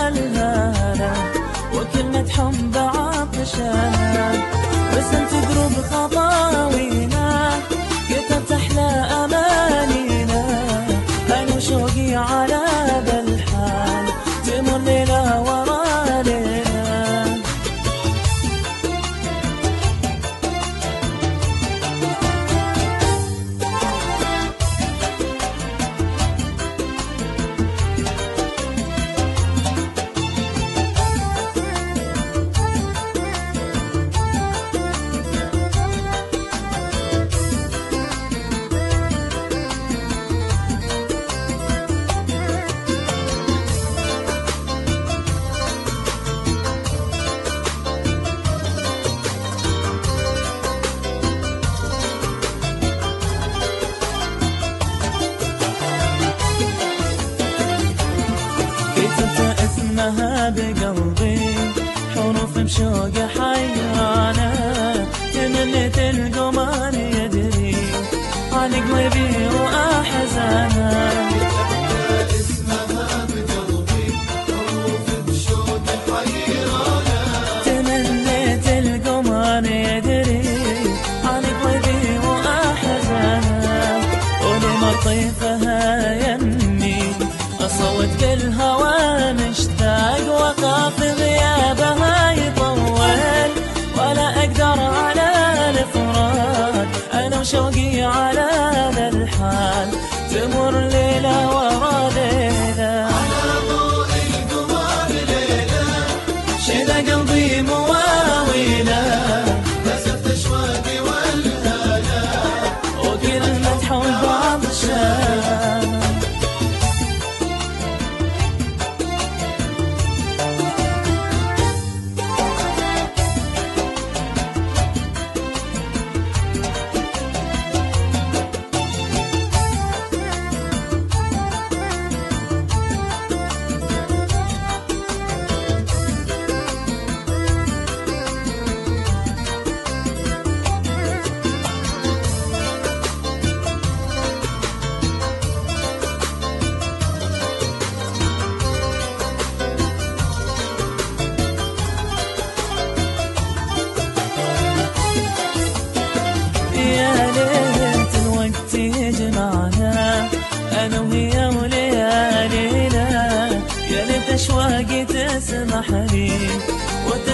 والهالة وكلمة حب عطشانة، رسمت دروب خطاوينا كتبت أحلى أمانينا، أنا وشوقي على ذا الحال تمر ليلة ورا ليلة. كتبت اسمها بقلبي حروف بشوق حيرانة، تمنيت القمر يدري عن قلبي وأحزانه. كتبت اسمها بقلبي حروف بشوق حيرانة، تمنيت القمر يدري عن قلبي وأحزانه، ولما طيفها يمي أصوت كل هوى مشتاق، وقف غيابها يطول ولا أقدر على الفراق، أنا وشوقي على ذا الحال تمر ليلة ورا ليلة. على ضوء القمر ليلة شذا قلبي مواويله، نسفت أشواقي والهالة وكلمة حب عطشانة. يا ليت الوقت يجمعنا أنا وهي وليالينا، يا ليت أشواقي تسمح لي